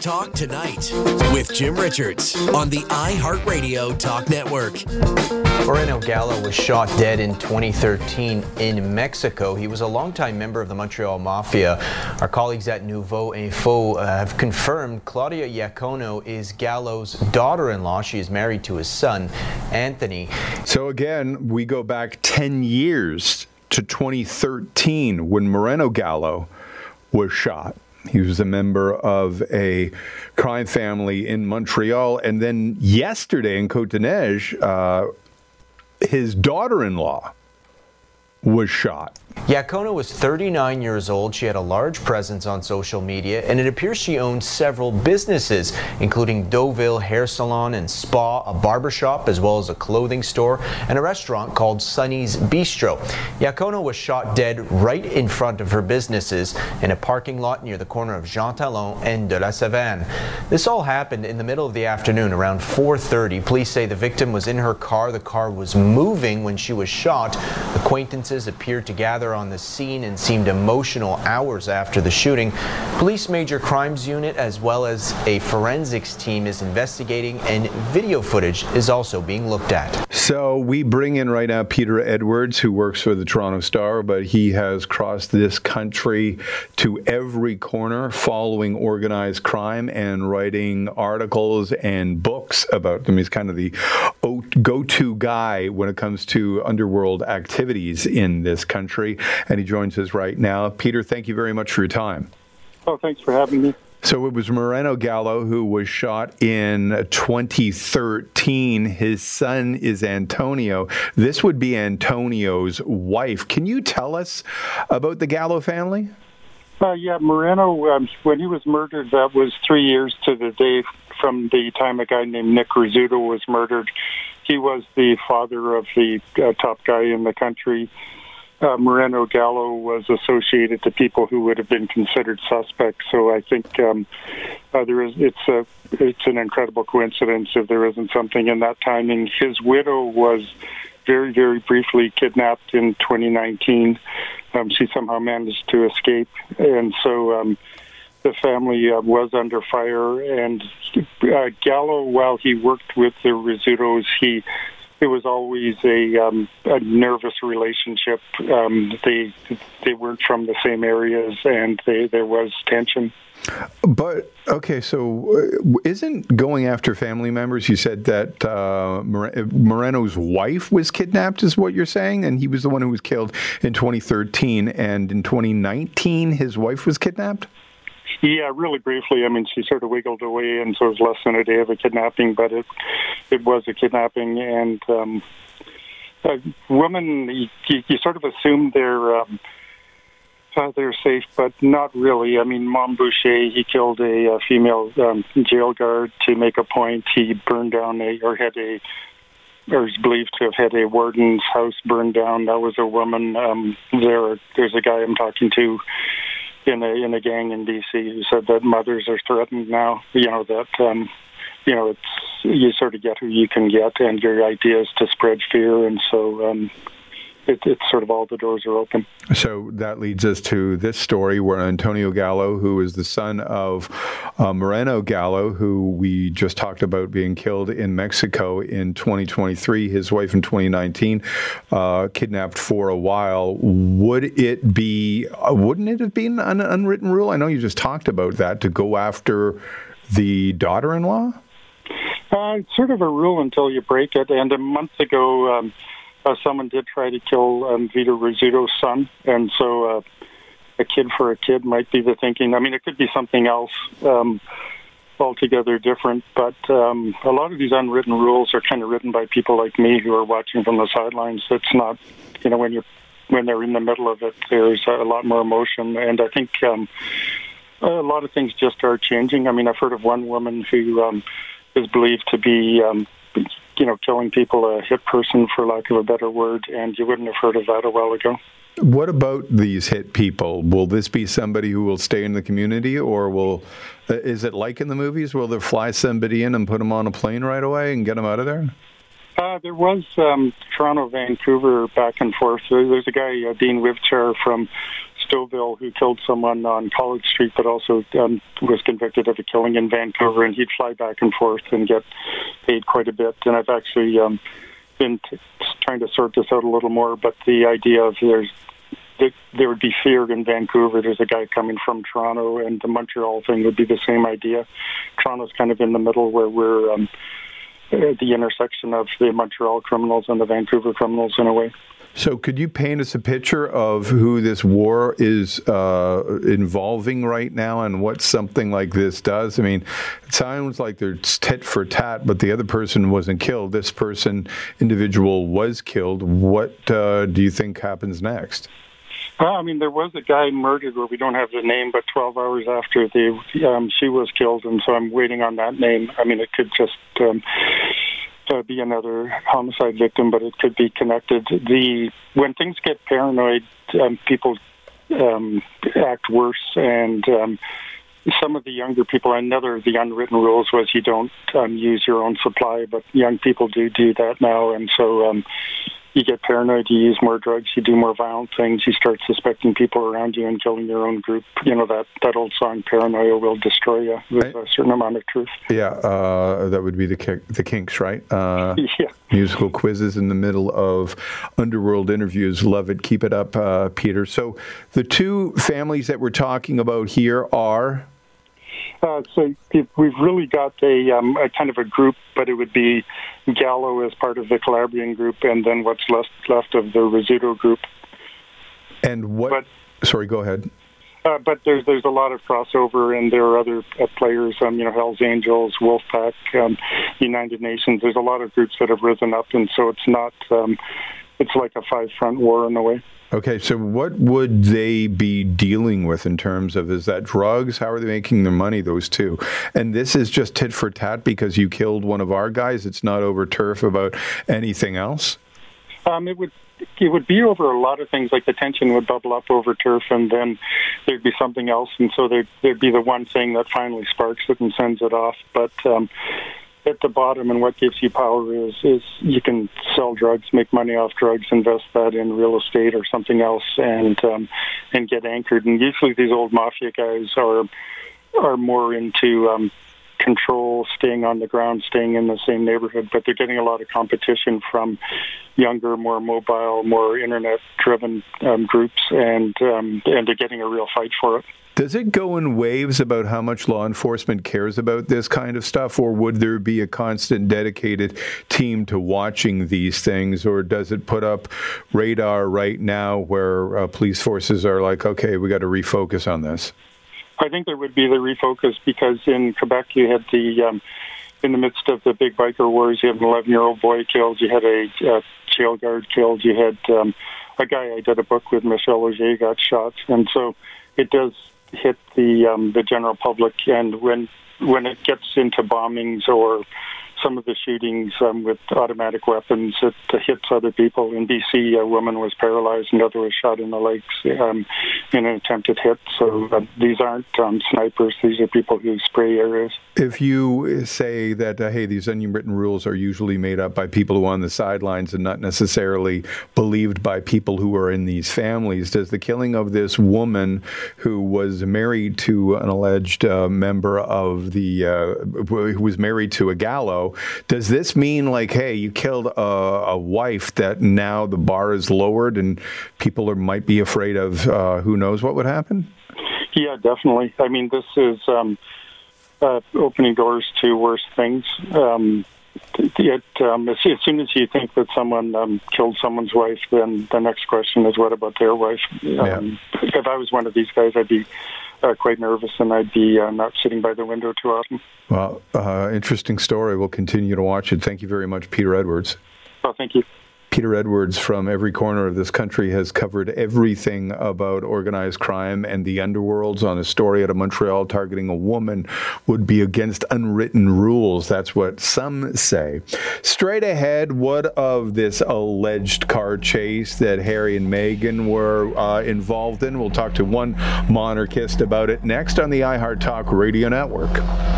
Talk Tonight with Jim Richards on the iHeartRadio Talk Network. Moreno Gallo was shot dead in 2013 in Mexico. He was a longtime member of the Montreal Mafia. Our colleagues at Nouveau Info have confirmed Claudia Iacono is Gallo's daughter-in-law. She is married to his son, Anthony. So again, we go back 10 years to 2013 when Moreno Gallo was shot. He was a member of a crime family in Montreal. And then yesterday in Côte-des-Neiges, his daughter-in-law was shot. Iacono was 39 years old. She had a large presence on social media, and it appears she owned several businesses, including Deauville Hair Salon and Spa, a barbershop, as well as a clothing store, and a restaurant called Sonny's Bistro. Iacono was shot dead right in front of her businesses in a parking lot near the corner of Jean Talon and de la Savane. This all happened in the middle of the afternoon, around 4:30. Police say the victim was in her car. The car was moving when she was shot. Acquaintances appeared to gather on the scene and seemed emotional hours after the shooting. Police Major Crimes Unit as well as a forensics team is investigating, and video footage is also being looked at. So we bring in right now Peter Edwards, who works for the Toronto Star, but he has crossed this country to every corner following organized crime and writing articles and books about them. He's kind of the go-to guy when it comes to underworld activities in this country, and he joins us right now. Peter, thank you very much for your time. Oh, thanks for having me. So it was Moreno Gallo who was shot in 2013. His son is Antonio. This would be Antonio's wife. Can you tell us about the Gallo family? Yeah, Moreno, when he was murdered, that was 3 years to the day from the time a guy named Nick Rizzuto was murdered. He was the father of the top guy in the country. Moreno Gallo was associated to people who would have been considered suspects. So I think it's an incredible coincidence if there isn't something in that timing. His widow was very, very briefly kidnapped in 2019. She somehow managed to escape, and so the family was under fire. And Gallo, while he worked with the Rizzutos, it was always a nervous relationship. They weren't from the same areas, and there was tension. But, okay, so isn't going after family members, you said that Moreno's wife was kidnapped, is what you're saying, and he was the one who was killed in 2013, and in 2019 his wife was kidnapped? Yeah, really briefly. I mean, she sort of wiggled away, and so it was less than a day of a kidnapping, but it was a kidnapping. And women, you sort of assume they're safe, but not really. I mean, Mom Boucher, he killed a female jail guard to make a point. He burned down is believed to have had a warden's house burned down. That was a woman. There's a guy I'm talking to in a gang in BC who said that mothers are threatened now. It's you sort of get who you can get, and your idea is to spread fear, and so it's sort of all the doors are open. So that leads us to this story where Antonio Gallo, who is the son of Moreno Gallo, who we just talked about being killed in Mexico in 2023, his wife in 2019, kidnapped for a while. Wouldn't it have been an unwritten rule? I know you just talked about that, to go after the daughter-in-law? It's sort of a rule until you break it. And a month ago, someone did try to kill Vito Rizzuto's son, and so a kid for a kid might be the thinking. I mean, it could be something else altogether different, but a lot of these unwritten rules are kind of written by people like me who are watching from the sidelines. It's not, when they're in the middle of it, there's a lot more emotion, and I think a lot of things just are changing. I mean, I've heard of one woman who is believed to be killing people, a hit person, for lack of a better word, and you wouldn't have heard of that a while ago. What about these hit people? Will this be somebody who will stay in the community, or is it like in the movies? Will they fly somebody in and put them on a plane right away and get them out of there? There was Toronto, Vancouver, back and forth. There's a guy, Dean Wivchar from Deauville, who killed someone on College Street, but also was convicted of a killing in Vancouver, and he'd fly back and forth and get paid quite a bit. And I've actually been trying to sort this out a little more, but the idea of there would be fear in Vancouver. There's a guy coming from Toronto, and the Montreal thing would be the same idea. Toronto's kind of in the middle, where we're at the intersection of the Montreal criminals and the Vancouver criminals in a way. So could you paint us a picture of who this war is involving right now and what something like this does? I mean, it sounds like there's tit for tat, but the other person wasn't killed. This individual was killed. What do you think happens next? I mean, there was a guy murdered where we don't have the name, but 12 hours after she was killed, and so I'm waiting on that name. I mean, it could just be another homicide victim, but it could be connected. When things get paranoid, people act worse, and some of the younger people, another of the unwritten rules was you don't use your own supply, but young people do that now, and so you get paranoid, you use more drugs, you do more violent things, you start suspecting people around you and killing your own group. You know, that old song, Paranoia Will Destroy You, with a certain amount of truth. Yeah, that would be the Kinks, right? Yeah. Musical quizzes in the middle of Underworld interviews. Love it. Keep it up, Peter. So the two families that we're talking about here are... So we've really got a kind of a group, but it would be Gallo as part of the Calabrian group, and then what's left of the Rizzuto group. And what? Sorry, go ahead. But there's a lot of crossover, and there are other players. Hell's Angels, Wolfpack, United Nations. There's a lot of groups that have risen up, and so it's not. It's like a five-front war in a way. Okay, so what would they be dealing with in terms of, is that drugs? How are they making their money, those two? And this is just tit for tat because you killed one of our guys? It's not over turf about anything else? It would be over a lot of things. Like the tension would bubble up over turf, and then there'd be something else, and so there'd be the one thing that finally sparks it and sends it off. But at the bottom, and what gives you power is you can sell drugs, make money off drugs, invest that in real estate or something else, and get anchored. And usually these old mafia guys are more into control, staying on the ground, staying in the same neighborhood, but they're getting a lot of competition from younger, more mobile, more internet-driven groups, and they're getting a real fight for it. Does it go in waves about how much law enforcement cares about this kind of stuff, or would there be a constant dedicated team to watching these things, or does it put up radar right now where police forces are like, okay, we got to refocus on this? I think there would be the refocus because in Quebec you had in the midst of the big biker wars, you had an 11-year-old boy killed, you had a jail guard killed, you had a guy I did a book with, Michel Auger, got shot, and so it does hit the general public, and when it gets into bombings or some of the shootings with automatic weapons, it hits other people. In BC, a woman was paralyzed, another was shot in the legs in an attempted hit. So these aren't snipers. These are people who spray areas. If you say that, hey, these unwritten rules are usually made up by people who are on the sidelines and not necessarily believed by people who are in these families, does the killing of this woman who was married to an alleged member of the, who was married to a Gallo, does this mean like, hey, you killed a wife that now the bar is lowered and people might be afraid of who knows what would happen? Yeah, definitely. I mean, this is opening doors to worse things. As soon as you think that someone killed someone's wife, then the next question is, what about their wife? If I was one of these guys, I'd be quite nervous, and I'd be not sitting by the window too often. Well, interesting story. We'll continue to watch it. Thank you very much, Peter Edwards. Well, thank you. Peter Edwards from every corner of this country has covered everything about organized crime and the underworlds. On a story out of Montreal targeting a woman would be against unwritten rules. That's what some say. Straight ahead, what of this alleged car chase that Harry and Meghan were involved in? We'll talk to one monarchist about it next on the iHeart Talk Radio Network.